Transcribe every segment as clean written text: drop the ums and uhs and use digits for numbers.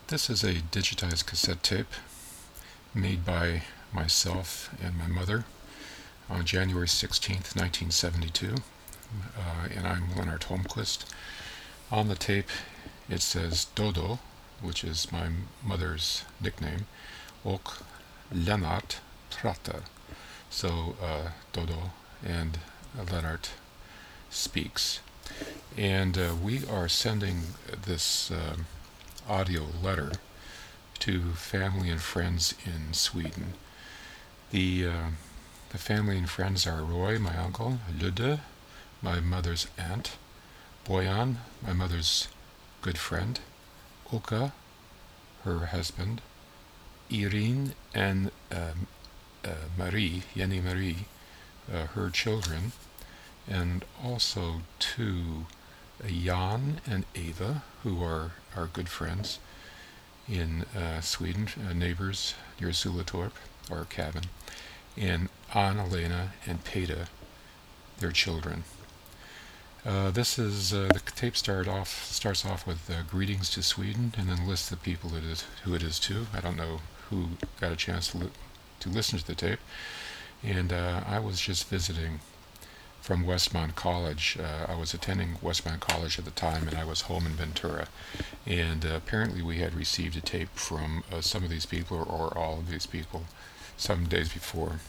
This is a digitized cassette tape made by myself and my mother on January 16th, 1972, and I'm Leonard Holmquist. On the tape it says Dodo, which is my mother's nickname, och Lennart pratar. So Dodo and Lennart speaks. And we are sending this audio letter to family and friends in Sweden. The family and friends are Roy, my uncle, Ludde, my mother's aunt, Bojan, my mother's good friend, Oka, her husband, Irene and Marie, Jenny Marie, her children, and also to Jan and Eva, who are our good friends in Sweden, neighbors near Sulatorp, our cabin, and Anna-Lena and Peta, their children. This is the tape starts off with greetings to Sweden, and then lists the people who it is to. I don't know who got a chance to listen to the tape, and I was just visiting from Westmont College. I was attending Westmont College at the time, and I was home in Ventura. And apparently we had received a tape from some of these people, or all of these people, some days before.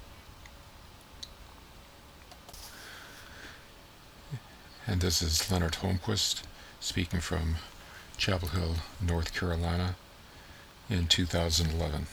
And this is Leonard Holmquist speaking from Chapel Hill, North Carolina in 2011.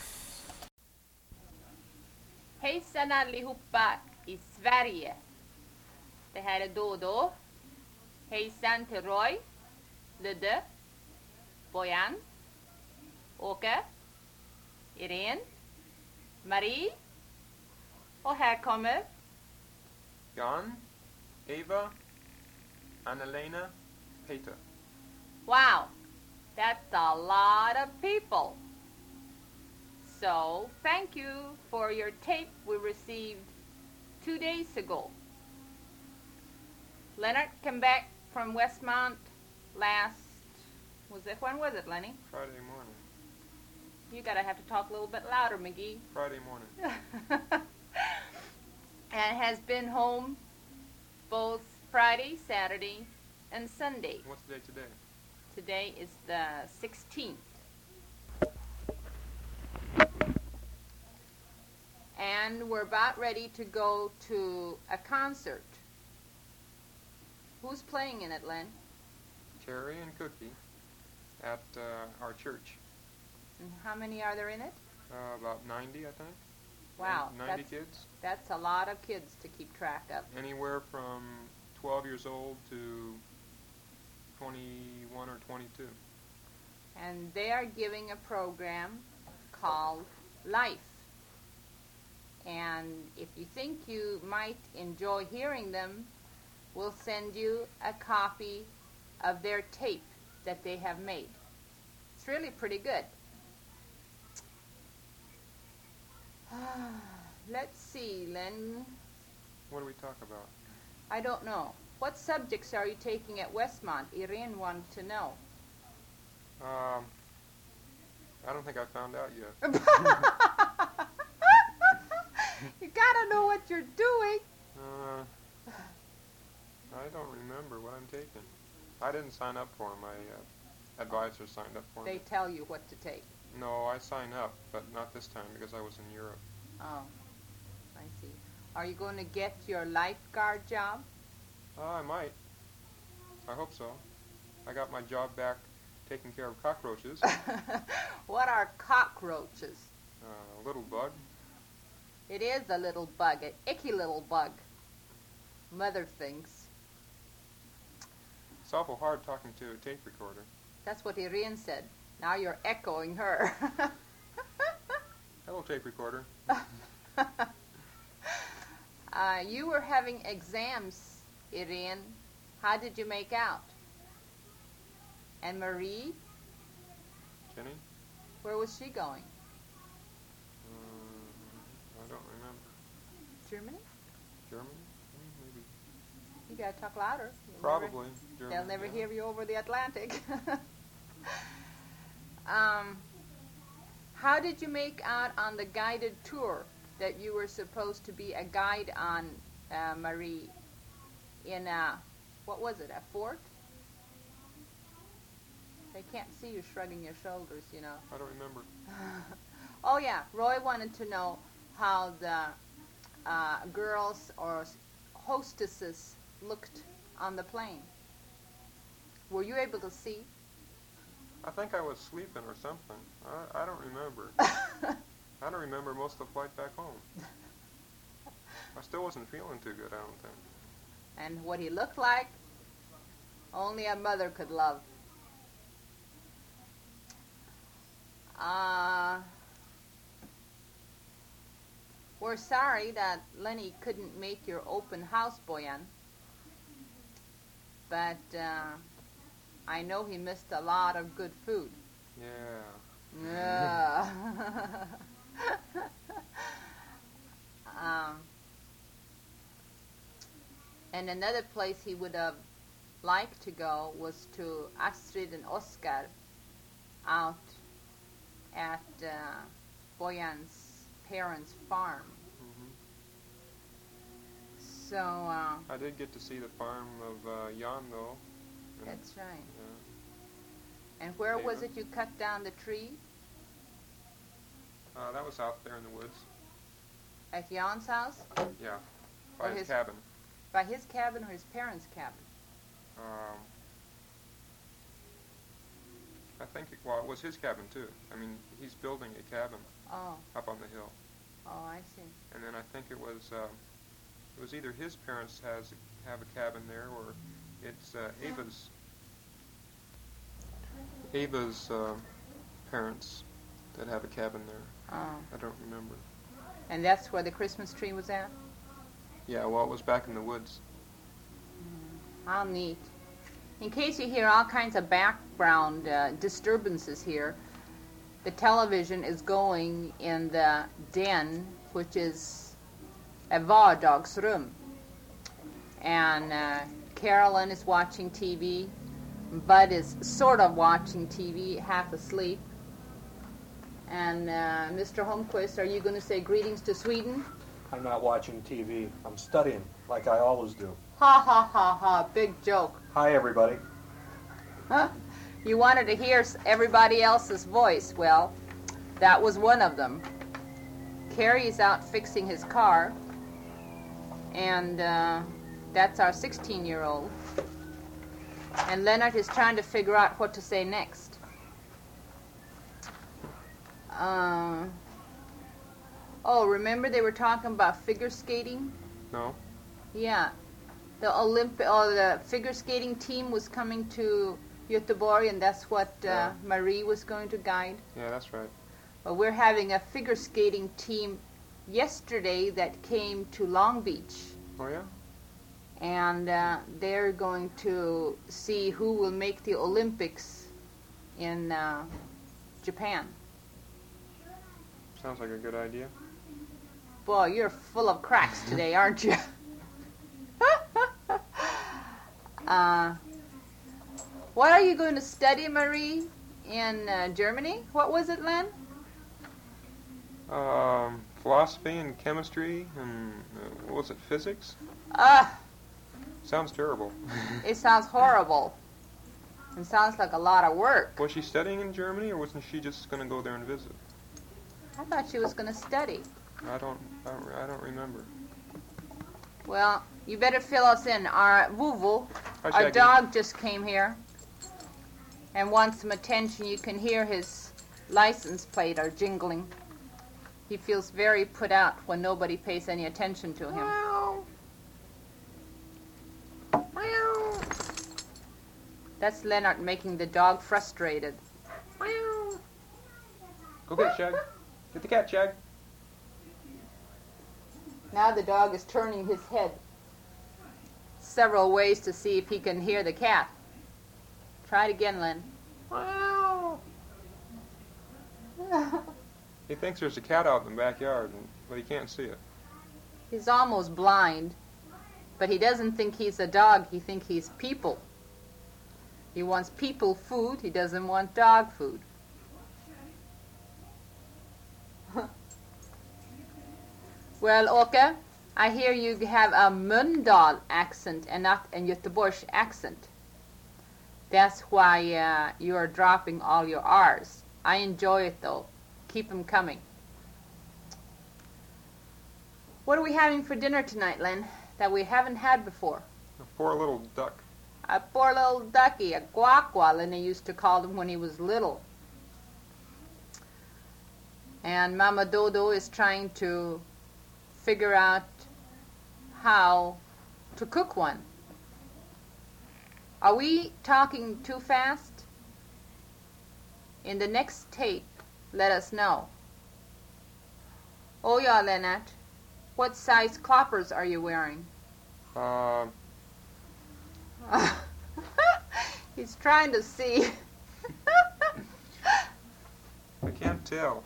Hejsan allihopa i Sverige. Det här är Dodo. Hejsan till Roy, Ludde, Bojan, Åke, Irene, Marie. Och här kommer Jan, Eva, Anna-Lena, Peter. Wow, that's a lot of people. So, thank you for your tape we received 2 days ago. Leonard came back from Westmont when was it, Lenny? Friday morning. You gotta have to talk a little bit louder, McGee. Friday morning. And has been home both Friday, Saturday, and Sunday. What's the day today? Today is the 16th. And we're about ready to go to a concert. Who's playing in it, Len? Terry and Cookie at our church. And how many are there in it? About 90, I think. Wow. 90 kids. That's a lot of kids to keep track of. Anywhere from 12 years old to 21 or 22. And they are giving a program called Life. And if you think you might enjoy hearing them, we'll send you a copy of their tape that they have made. It's really pretty good. Let's see, Len. What do we talk about? I don't know. What subjects are you taking at Westmont? Irene wanted to know. I don't think I found out yet. You gotta know what you're doing. I don't remember what I'm taking. I didn't sign up for them. My advisor signed up for me. They tell you what to take. No, I signed up, but not this time because I was in Europe. Oh, I see. Are you going to get your lifeguard job? I might. I hope so. I got my job back taking care of cockroaches. What are cockroaches? A little bug. It is a little bug, an icky little bug. Mother thinks. It's awful hard talking to a tape recorder. That's what Irene said. Now you're echoing her. Hello, tape recorder. You were having exams, Irene. How did you make out? And Marie? Jenny? Where was she going? I don't remember. Germany? Germany? Maybe. You gotta talk louder. Probably. Germany, They'll never yeah. hear you over the Atlantic. How did you make out on the guided tour that you were supposed to be a guide on, Marie, in what was it, a fort? They can't see you shrugging your shoulders, you know. I don't remember. Oh, yeah. Roy wanted to know how the girls or hostesses looked on the plane. Were you able to see? I think I was sleeping or something. I don't remember. I don't remember most of the flight back home. I still wasn't feeling too good, I don't think. And what he looked like, only a mother could love. We're sorry that Lenny couldn't make your open house, Boyan. But I know he missed a lot of good food. Yeah. Yeah. And another place he would have liked to go was to Astrid and Oscar out at Boyan's parents' farm. Mm-hmm. So I did get to see the farm of Jan, though. that's right. Yeah. And where was David. it you cut down the tree? That was out there in the woods. At Jan's house? Yeah, by Or his cabin. By his cabin or his parents' cabin? I think, it was his cabin, too. I mean, he's building a cabin Oh, up on the hill. oh, I see. And then I think it was either his parents have a cabin there, or it's Ava's parents that have a cabin there. Oh, I don't remember. and that's where the Christmas tree was at? Yeah, well, it was back in the woods. How neat. In case you hear all kinds of background disturbances here, the television is going in the den, which is a vardagsrum. And Carolyn is watching TV. Bud is sort of watching TV, half asleep. And Mr. Holmquist, are you going to say greetings to Sweden? I'm not watching TV. I'm studying, like I always do. Ha ha ha ha, big joke. Hi, everybody. Huh? You wanted to hear everybody else's voice. Well, that was one of them. Carrie's out fixing his car, and that's our 16-year-old. And Leonard is trying to figure out what to say next. Oh, remember they were talking about figure skating? No? Yeah. The figure skating team was coming to Göteborg, and that's what Yeah. Marie was going to guide. Yeah, that's right. Well, we're having a figure skating team yesterday that came to Long Beach, Oh, yeah? and they're going to see who will make the Olympics in Japan. Sounds like a good idea. Boy, you're full of cracks today, aren't you? What are you going to study, Marie, in Germany? What was it, Len? Philosophy and chemistry and, what was it, physics? Sounds terrible. It sounds horrible. It sounds like a lot of work. Was she studying in Germany, or wasn't she just going to go there and visit? I thought she was going to study. I don't remember. Well, you better fill us in. Our Vuvu, Hi, our Shaggy. dog, just came here and wants some attention. You can hear his license plate are jingling. He feels very put out when nobody pays any attention to him. That's Leonard making the dog frustrated. Go get it, Shag. Get the cat, Shag. Now the dog is turning his head several ways to see if he can hear the cat. Try it again, Len. He thinks there's a cat out in the backyard, but he can't see it. He's almost blind, but he doesn't think he's a dog. He thinks he's people. He wants people food. He doesn't want dog food. Well, Åke, I hear you have a Mölndal accent and not a Göteborgs accent. That's why you are dropping all your R's. I enjoy it though. Keep them coming. What are we having for dinner tonight, Len, that we haven't had before? A poor little duck. A poor little ducky, a guacua, Lenny used to call him when he was little. And Mama Dodo is trying to figure out how to cook one. Are we talking too fast? In the next tape, let us know. Oh yeah, Lennart. What size cloppers are you wearing? He's trying to see. I can't tell.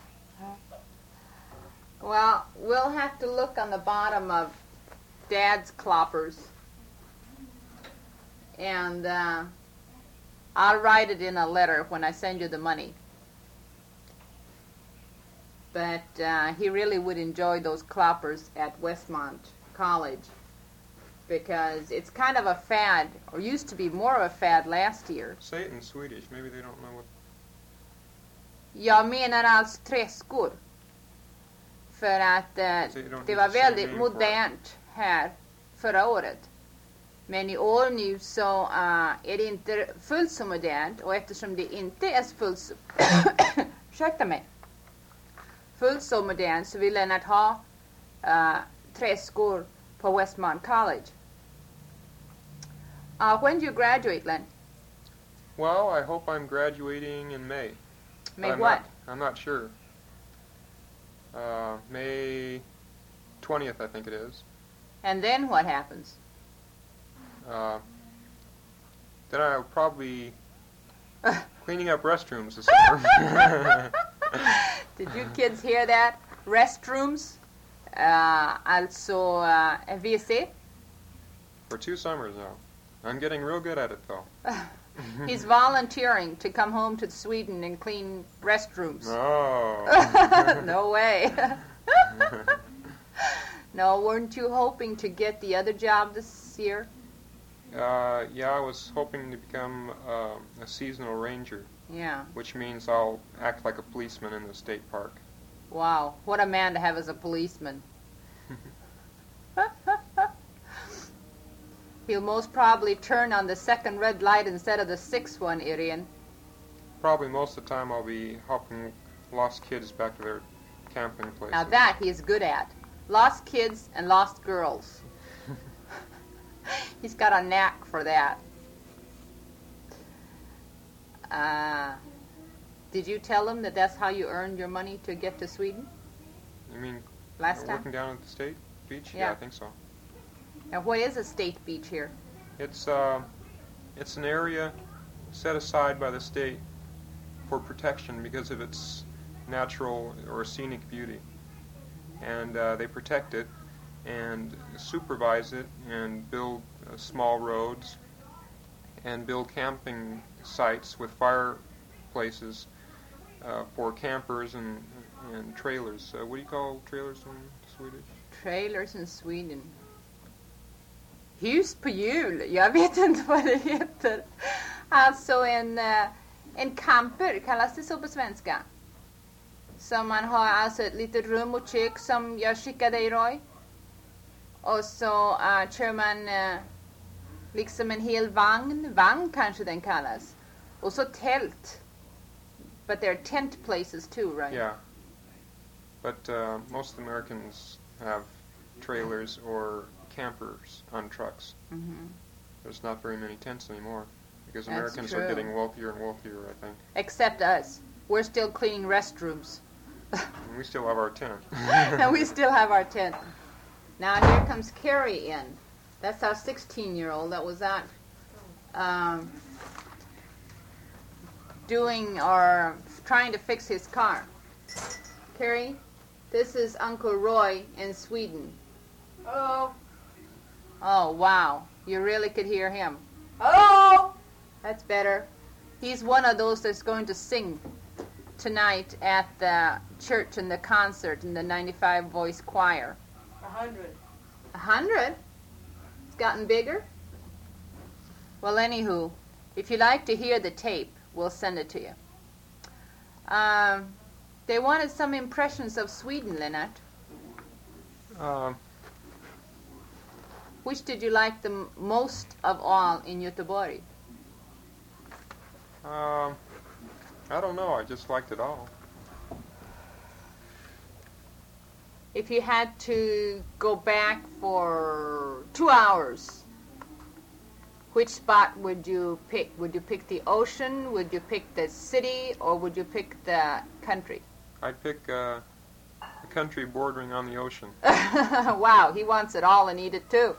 Well, we'll have to look on the bottom of Dad's cloppers. And I'll write it in a letter when I send you the money. But he really would enjoy those cloppers at Westmont College because it's kind of a fad, or used to be more of a fad last year. Say it in Swedish. Maybe they don't know what... Jag menar alltså träskor. För att det var väldigt modernt här förra året. Men i år nu så är det inte fullt så modernt, och eftersom det inte är fullt så ursäkta mig. Fullt så modernt så vill Lennart ha träskor på Westmont College. When do you graduate, Len? Well, I hope I'm graduating in May. May I'm what? I'm not sure. May 20th, I think it is. And then what happens? Then I'll probably cleaning up restrooms this summer. Did you kids hear that? Restrooms? Also WC? For 2 summers now. I'm getting real good at it, though. He's volunteering to come home to Sweden and clean restrooms. Oh. No way. No, weren't you hoping to get the other job this year? Yeah, I was hoping to become a seasonal ranger, Yeah. which means I'll act like a policeman in the state park. Wow, what a man to have as a policeman. He'll most probably turn on the second red light instead of the sixth one, Irian. Probably most of the time I'll be helping lost kids back to their camping places. Now that he's good at. Lost kids and lost girls. He's got a knack for that. Did you tell him that that's how you earned your money to get to Sweden You mean last working time? down at the state beach? Yeah. I think so. Now, what is a state beach here? It's an area set aside by the state for protection because of its natural or scenic beauty, and they protect it and supervise it and build small roads and build camping sites with fireplaces for campers and trailers. What do you call trailers in Swedish? Trailers in Sweden. Hus på hjul. Jag vet inte vad det heter. Alltså en camper, kallas det så på svenska? Så man har alltså ett litet rum och kök som jag skickade dig, Roy. Och så kör man liksom en hel vagn kanske den kallas. Och så tält. But there are tent places too, right? Yeah. But most Americans have trailers or campers on trucks. Mm-hmm. There's not very many tents anymore because That's Americans true. are getting wealthier and wealthier, I think. Except us. We're still cleaning restrooms. And we still have our tent. And we still have our tent. Now here comes Carrie in. That's our 16-year-old that was out doing or trying to fix his car. Carrie, this is Uncle Roy in Sweden. Oh, Oh, wow. You really could hear him. hello. That's better. He's one of those that's going to sing tonight at the church and the concert in the 95 voice choir. 100. 100? It's gotten bigger? Well, anywho, if you like to hear the tape, we'll send it to you. They wanted some impressions of Sweden, Lennart. Which did you like the most of all in Göteborg? I don't know. I just liked it all. If you had to go back for 2 hours, which spot would you pick? Would you pick the ocean? Would you pick the city? Or would you pick the country? I'd pick a country bordering on the ocean. Wow, he wants it all and eat it too.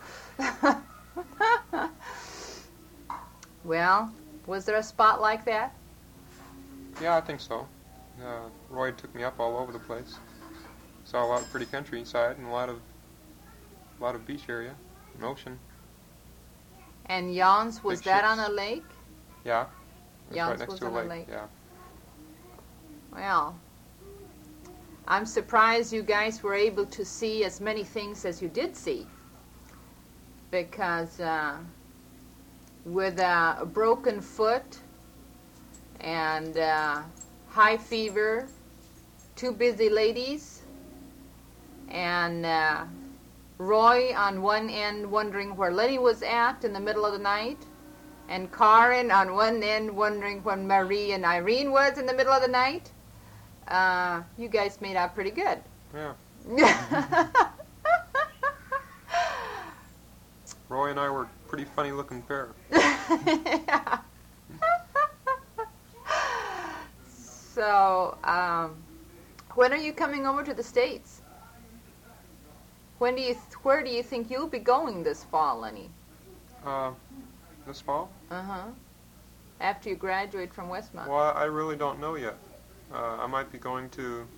Well, was there a spot like that? Yeah, I think so. Roy took me up all over the place. Saw a lot of pretty countryside and a lot of beach area, and ocean. And Jans, was Big that ships. on a lake? Yeah, it's Jans right next was to a on a lake. lake. Yeah. Well, I'm surprised you guys were able to see as many things as you did see. Because with a broken foot and high fever, 2 busy ladies, and Roy on one end wondering where Lenny was at in the middle of the night, and Karen on one end wondering where Marie and Irene was in the middle of the night. You guys made out pretty good. Yeah. Roy and I were a pretty funny looking pair. Yeah. So, when are you coming over to the States? Where do you think you'll be going this fall, Lenny? This fall? Uh-huh. After you graduate from Westmont. Well, I really don't know yet. I might be going to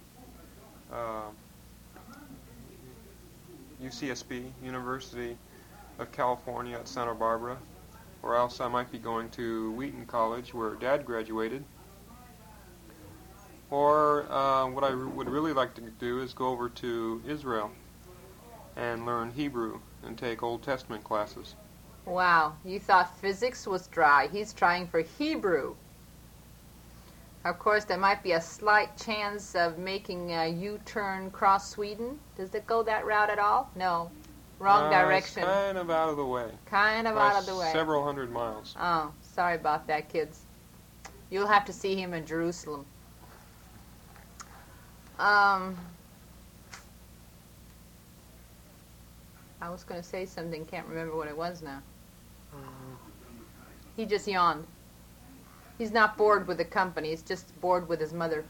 UCSB, University of California at Santa Barbara, or else I might be going to Wheaton College, where Dad graduated. Or what I would really like to do is go over to Israel and learn Hebrew and take Old Testament classes. Wow, you thought physics was dry. He's trying for Hebrew. Of course, there might be a slight chance of making a U-turn cross Sweden. Does it go that route at all? No. Wrong direction. It's kind of out of the way. Kind of By out of the way. Several hundred miles. Oh, sorry about that, kids. You'll have to see him in Jerusalem. I was going to say something, can't remember what it was now. He just yawned. He's not bored with the company, he's just bored with his mother.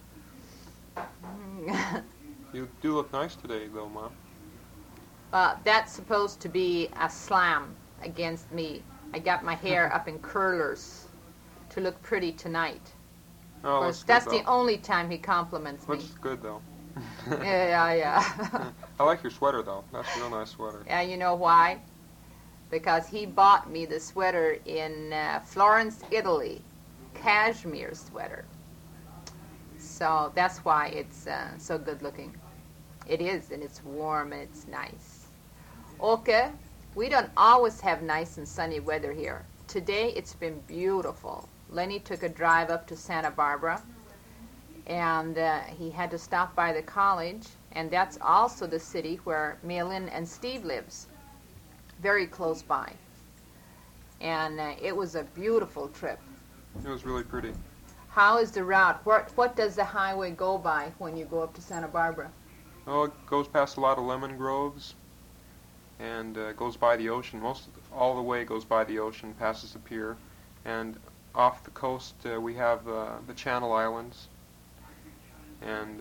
You do look nice today, though, Mom. That's supposed to be a slam against me. I got my hair up in curlers to look pretty tonight. Oh, Of course, that's the only time he compliments me. Looks good, though. Yeah. I like your sweater, though. That's a real nice sweater. Yeah, you know why? Because he bought me the sweater in Florence, Italy. Cashmere sweater. So that's why it's so good looking. It is, and it's warm, and it's nice. Okay, we don't always have nice and sunny weather here. Today it's been beautiful. Lenny took a drive up to Santa Barbara, and he had to stop by the college, and that's also the city where Malin and Steve lives, very close by. And it was a beautiful trip. It was really pretty. How is the route? What does the highway go by when you go up to Santa Barbara? Oh, it goes past a lot of lemon groves, and goes by the ocean. All the way goes by the ocean, passes the pier, and off the coast we have the Channel Islands, and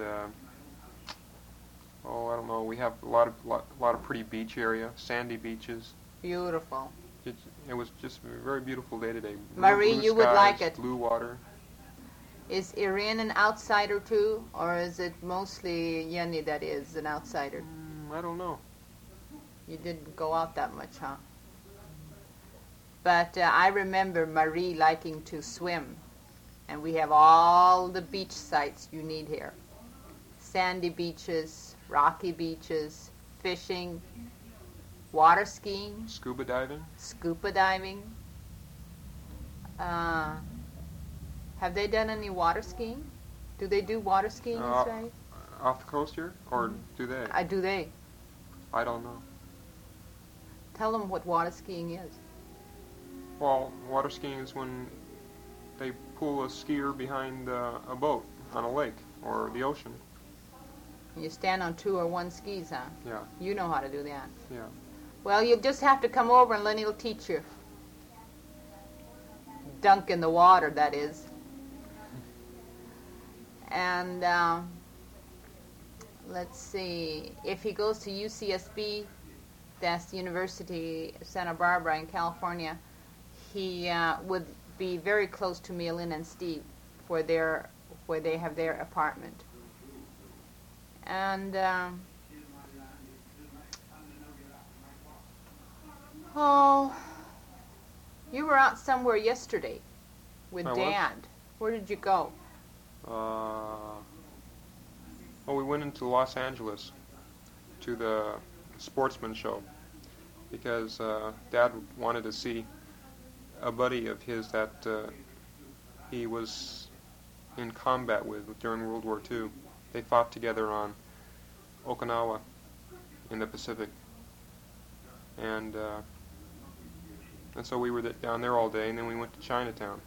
I don't know. We have a lot of pretty beach area, sandy beaches. Beautiful. It was just a very beautiful day today. Marie, Blue you would like skies, it. Blue water. Is Irene an outsider too, or is it mostly Jenny that is an outsider? I don't know. You didn't go out that much, huh? But I remember Marie liking to swim, and we have all the beach sites you need here. Sandy beaches, rocky beaches, fishing, water skiing, Scuba diving. scuba diving. Have they done any water skiing? Do they do water skiing in Australia? Off the coast here? Or do they? Do they? I don't know. Tell them what water skiing is. Well, water skiing is when they pull a skier behind a boat on a lake or the ocean. You stand on 2 or 1 skis, huh? Yeah. You know how to do that. Yeah. Well, you'll just have to come over and Lenny will teach you. Dunk in the water, that is. And let's see, if he goes to UCSB, that's the University of Santa Barbara in California, he would be very close to me, Lynn and Steve, where they have their apartment. And oh, you were out somewhere yesterday with I was. Dad. Where did you go? Well, we went into Los Angeles to the Sportsman show because Dad wanted to see a buddy of his that he was in combat with during World War II. They fought together on Okinawa in the Pacific, and so we were down there all day, and then we went to Chinatown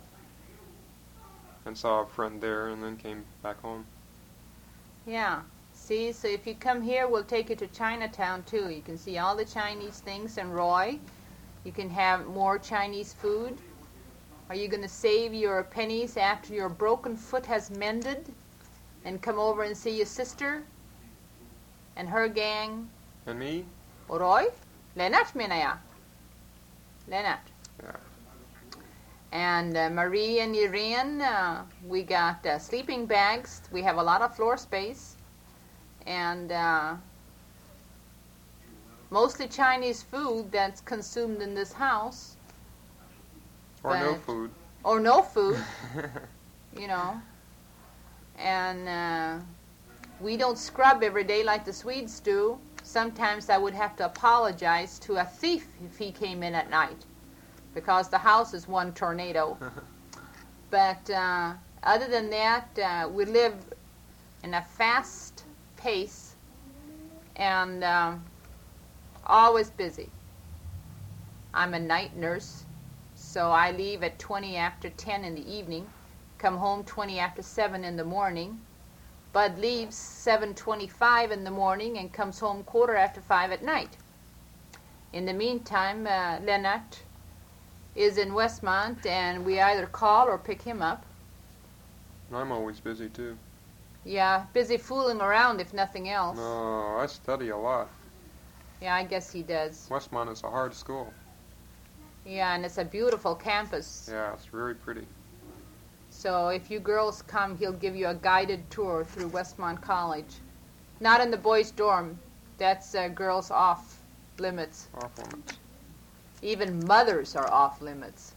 and saw a friend there, and then came back home. Yeah. See, so if you come here, we'll take you to Chinatown too. You can see all the Chinese things in Roy. You can have more Chinese food. Are you going to save your pennies after your broken foot has mended and come over and see your sister and her gang? And me? Roy? Lennart menar jag. Lennart. Yeah. And Marie and Irene, we got sleeping bags. We have a lot of floor space. And mostly Chinese food that's consumed in this house. Or no food. Or no food, you know. And we don't scrub every day like the Swedes do. Sometimes I would have to apologize to a thief if he came in at night, because the house is one tornado. But other than that, we live in a fast pace and always busy. I'm a night nurse, so I leave at 20 after 10 in the evening, come home 20 after 7 in the morning. Bud leaves 7:25 in the morning and comes home 5:15 at night. In the meantime, Lennart is in Westmont, and we either call or pick him up. I'm always busy too. Yeah, busy fooling around if nothing else. No, I study a lot. Yeah, I guess he does. Westmont is a hard school. Yeah, and it's a beautiful campus. Yeah, it's very pretty. So if you girls come, he'll give you a guided tour through Westmont College. Not in the boys' dorm. That's girls off limits. Off limits. Even mothers are off limits.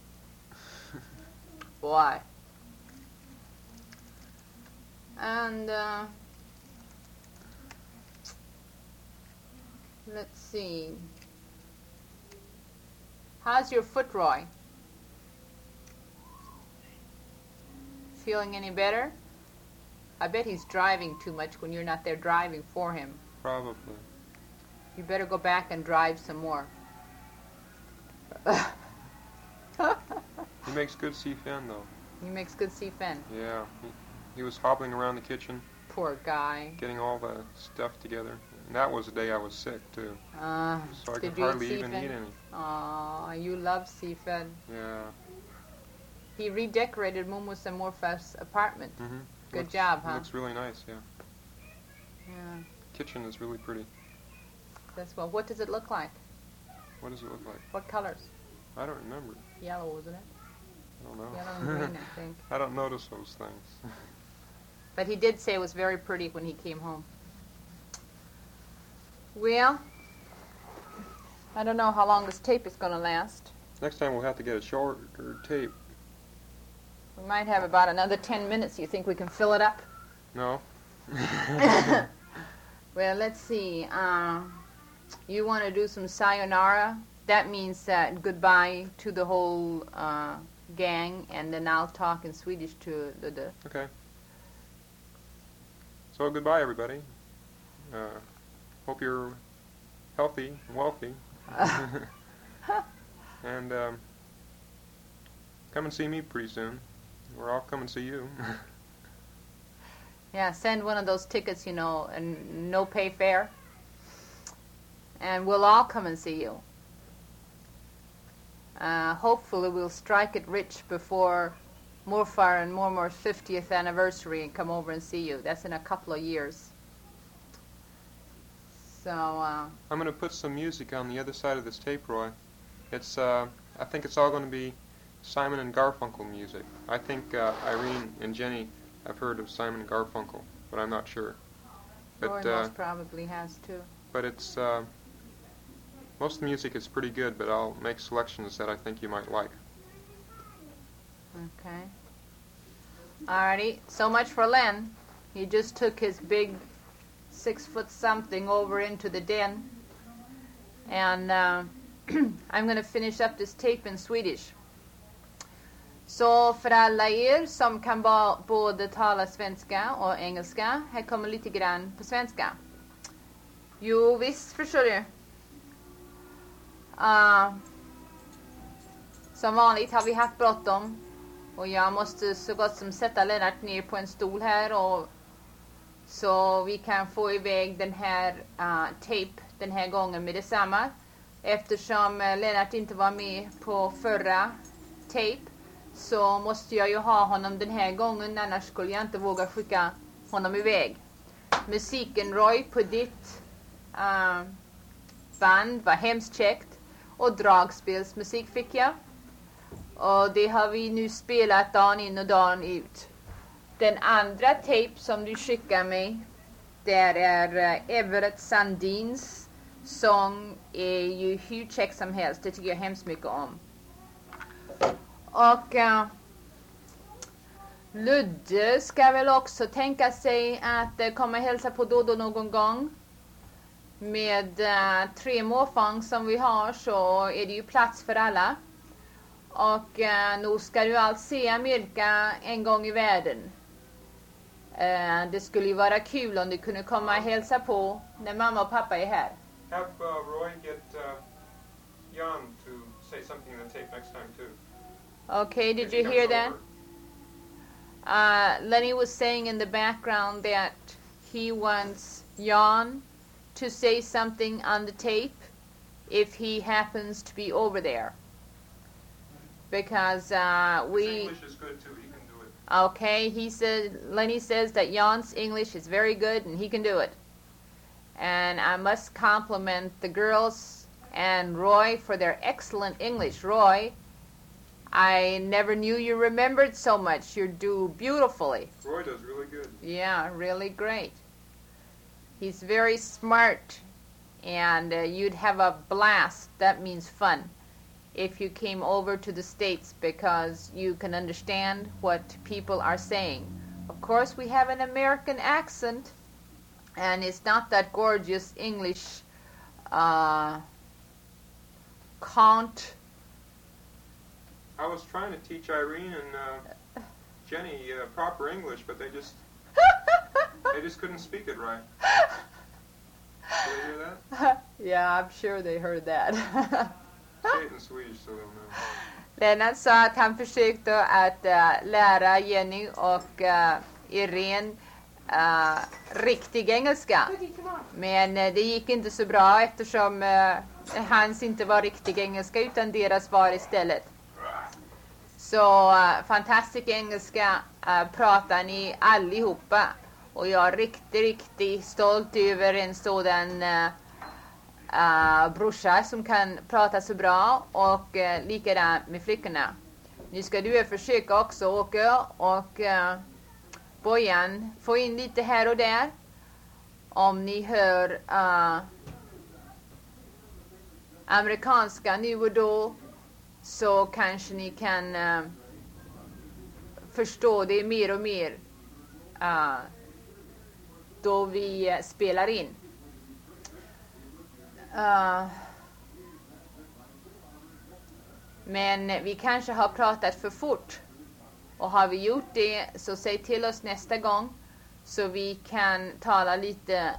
Why? And let's see. How's your foot, Roy? Feeling any better? I bet he's driving too much when you're not there driving for him. Probably. You better go back and drive some more. He makes good CFN though. He makes good CFN. Yeah, he was hobbling around the kitchen, Poor guy. getting all the stuff together. And that was the day I was sick too, so I Did could you eat hardly even CFN? eat any. Aw, you love CFN. Yeah. He redecorated Mumus and Morfa's apartment. Mm-hmm. Good job, huh? Looks really nice. Yeah. Yeah, Kitchen is really pretty. that's well. What does it look like? What does it look like? What colors? I don't remember. Yellow, wasn't it? I don't know. Yellow and green, I think. I don't notice those things. But he did say it was very pretty when he came home. Well, I don't know how long this tape is going to last. Next time we'll have to get a shorter tape. We might have about another 10 minutes. You think we can fill it up? No? Well, let's see. You want to do some sayonara? That means goodbye to the whole gang, and then I'll talk in Swedish to the Okay. So goodbye, everybody. Hope you're healthy and wealthy. And come and see me pretty soon. Or I'll come and see you. Yeah, send one of those tickets, and no pay fare. And we'll all come and see you. Hopefully we'll strike it rich before Morfar and Mormor's 50th anniversary and come over and see you. That's in a couple of years. So, I'm going to put some music on the other side of this tape, Roy. It's, I think it's all going to be Simon and Garfunkel music. I think Irene and Jenny have heard of Simon and Garfunkel, but I'm not sure. Roy most probably has too. But it's, most of the music is pretty good, but I'll make selections that I think you might like. Okay. Alrighty, so much for Len. He just took his big 6-foot something over into the den. And I'm going to finish up this tape in Swedish. Så för alla er som kan både tala svenska och engelska, här kommer lite grann på svenska. Jo, visst förstår du. Som vanligt har vi haft bråttom. Och jag måste så gott som sätta Lennart ner på en stol här. Och så vi kan få iväg den här tape den här gången med detsamma. Eftersom Lennart inte var med på förra tape, så måste jag ju ha honom den här gången. Annars skulle jag inte våga skicka honom iväg. Musiken, Roy, på ditt band var hemskt käckt. Och dragspelsmusik fick jag. Och det har vi nu spelat dagen in och dagen ut. Den andra tape som du skickar mig, där är Everett Sandins sång, är ju hur käck som helst. Det tycker jag hemskt mycket om. Och Ludde ska väl också tänka sig att komma och hälsa på Dodo någon gång. Med 3 måfång som vi har så är det ju plats för alla. Och nu ska du allt se Amerika en gång i världen. Det skulle ju vara kul om du kunde komma och hälsa på när mamma och pappa är här. Have Roy get Jan to say something in the tape next time too. Okay, did you hear that? Lenny was saying in the background that he wants Jan to say something on the tape if he happens to be over there. Because His English is good too, he can do it. Okay, Lenny says that Jan's English is very good and he can do it. And I must compliment the girls and Roy for their excellent English. Roy, I never knew you remembered so much. You do beautifully. Roy does really good. Yeah, really great. He's very smart, and you'd have a blast. That means fun. If you came over to the States, because you can understand what people are saying. Of course, we have an American accent, and it's not that gorgeous English can't. I was trying to teach Irene and Jenny proper English, but they just couldn't speak it right. Did they hear that? Yeah, I'm sure they heard that. Say it in Swedish so they'll know. Lennart sa att han försökte att lära Jenny och Irene riktig engelska. Men det gick inte så bra eftersom hans inte var riktig engelska utan deras var istället. Så fantastisk engelska pratar ni allihopa. Och jag är riktigt stolt över en sådan brorsa som kan prata så bra. Och likadant med flickorna. Nu ska du försöka också åka och Bojan få in lite här och där. Om ni hör amerikanska nu och då, så kanske ni kan förstå det mer och mer då vi spelar in. Men vi kanske har pratat för fort. Och har vi gjort det så säg till oss nästa gång så vi kan tala lite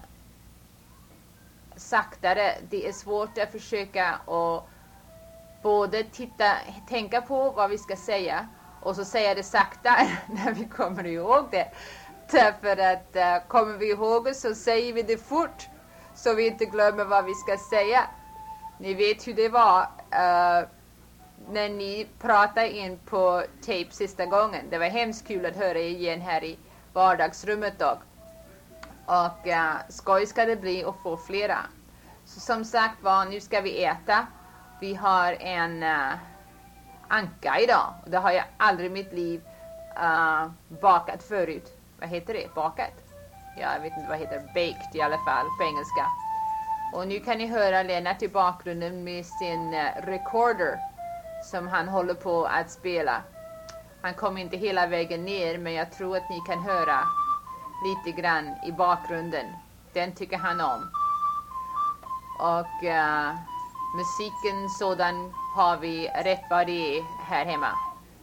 saktare. Det är svårt att försöka och både tänka på vad vi ska säga och så säga det sakta när vi kommer ihåg det. Därför att kommer vi ihåg det så säger vi det fort så vi inte glömmer vad vi ska säga. Ni vet hur det var när ni pratade in på tape sista gången. Det var hemskt kul att höra igen här i vardagsrummet då. Och skoj ska det bli och få flera. Så som sagt var, nu ska vi äta. Vi har en anka idag. Det har jag aldrig i mitt liv bakat förut. Vad heter det? Bakat? Ja, jag vet inte vad heter det. Baked i alla fall på engelska. Och nu kan ni höra Lennart i bakgrunden med sin recorder som han håller på att spela. Han kom inte hela vägen ner men jag tror att ni kan höra lite grann i bakgrunden. Den tycker han om. Och musiken sådan har vi rätt vad det är här hemma.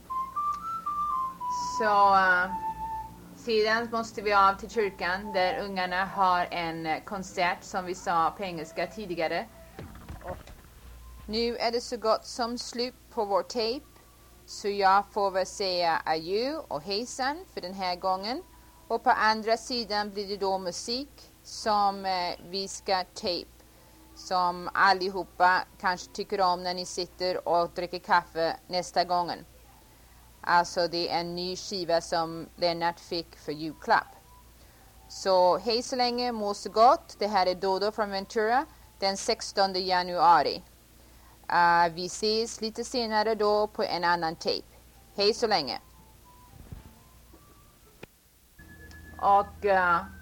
Så sedan måste vi av till kyrkan där ungarna har en konsert som vi sa på engelska tidigare. Nu är det så gott som slut på vår tape. Så jag får väl säga adjö och hejsan för den här gången. Och på andra sidan blir det då musik som vi ska tape. Som allihopa kanske tycker om när ni sitter och dricker kaffe nästa gången. Alltså det är en ny skiva som Lennart fick för julklapp. Så hej så länge, må så gott. Det här är Dodo från Ventura den 16 januari. Vi ses lite senare då på en annan tape. Hej så länge. Och